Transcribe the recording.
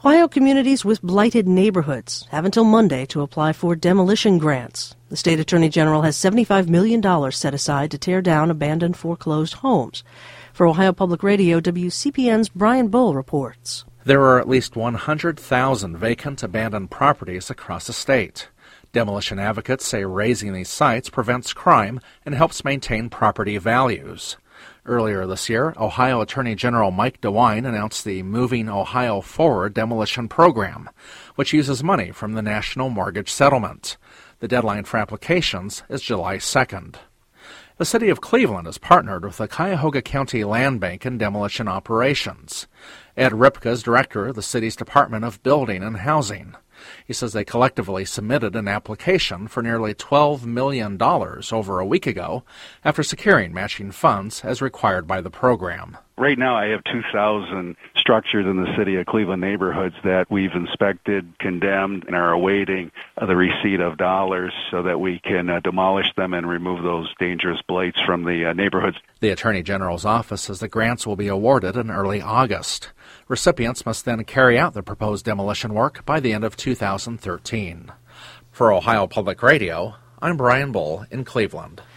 Ohio communities with blighted neighborhoods have until Monday to apply for demolition grants. The state attorney general has $75 million set aside to tear down abandoned foreclosed homes. For Ohio Public Radio, WCPN's Brian Bull reports. There are at least 100,000 vacant abandoned properties across the state. Demolition advocates say raising these sites prevents crime and helps maintain property values. Earlier this year, Ohio Attorney General Mike DeWine announced the Moving Ohio Forward demolition program, which uses money from the National Mortgage Settlement. The deadline for applications is July 2nd. The city of Cleveland has partnered with the Cuyahoga County Land Bank in demolition operations. Ed Ripka is director of the city's Department of Building and Housing. He says they collectively submitted an application for nearly $12 million over a week ago after securing matching funds as required by the program. Right now I have 2,000 structures in the city of Cleveland neighborhoods that we've inspected, condemned, and are awaiting the receipt of dollars so that we can demolish them and remove those dangerous blights from the neighborhoods. The Attorney General's office says the grants will be awarded in early August. Recipients must then carry out the proposed demolition work by the end of 2013. For Ohio Public Radio, I'm Brian Bull in Cleveland.